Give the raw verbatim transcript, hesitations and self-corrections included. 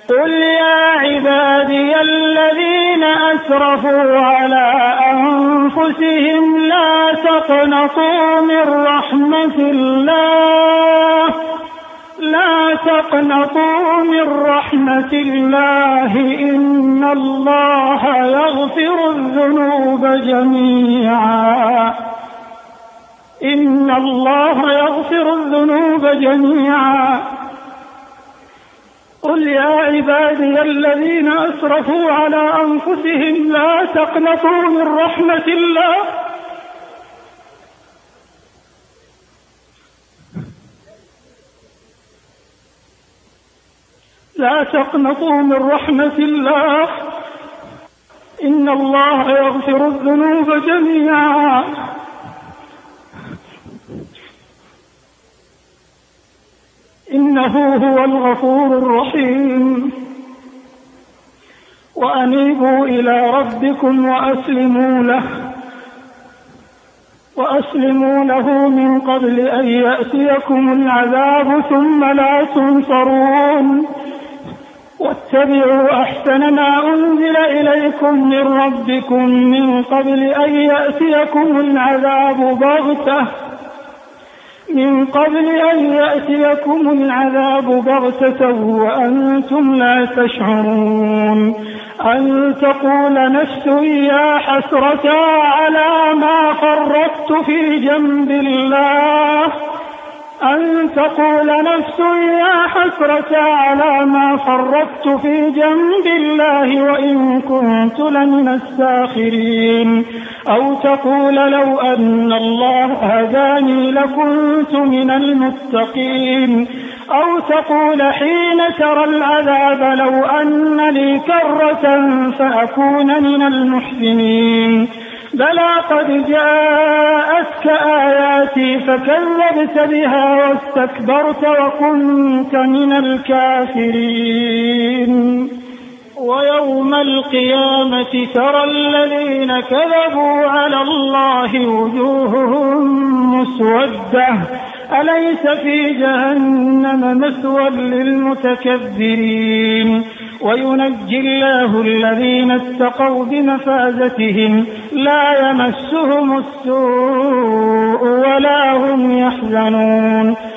قل يا عبادي الذين أسرفوا على أنفسهم لا تقنطوا من رحمة الله لا تقنطوا من رحمة الله إن الله يغفر الذنوب جميعا إن الله يغفر الذنوب جميعا قل يا عبادي الذين أسرفوا على أنفسهم لا تقنطوا من رحمة الله لا تقنطوا من رحمة الله إن الله يغفر الذنوب جميعا إنه هو الغفور الرحيم وأنيبوا إلى ربكم وأسلموا له وأسلموا له من قبل أن يأتيكم العذاب ثم لا تنصرون واتبعوا أحسن ما أنزل إليكم من ربكم من قبل أن يأتيكم العذاب بغتة من قبل أن يأتيكم العذاب بغتة وأنتم لا تشعرون أن تقول نفس يا حسرة على ما فرطت في جنب الله أن تقول نفس يا حسرة على ما فرطت في جنب الله وإن كنت لمن الساخرين أو تقول لو أن الله هداني لكنت من المتقين أو تقول حين ترى العذاب لو أن لي كرة فأكون من المحسنين بلى قد جاءتك آياتي فكذبت بها واستكبرت وكنت من الكافرين ويوم القيامة ترى الذين كذبوا على الله وجوههم مسودة أليس في جهنم مثوى للمتكبرين وينجي الله الذين اتقوا بمفازتهم لا يمسهم السوء ولا هم يحزنون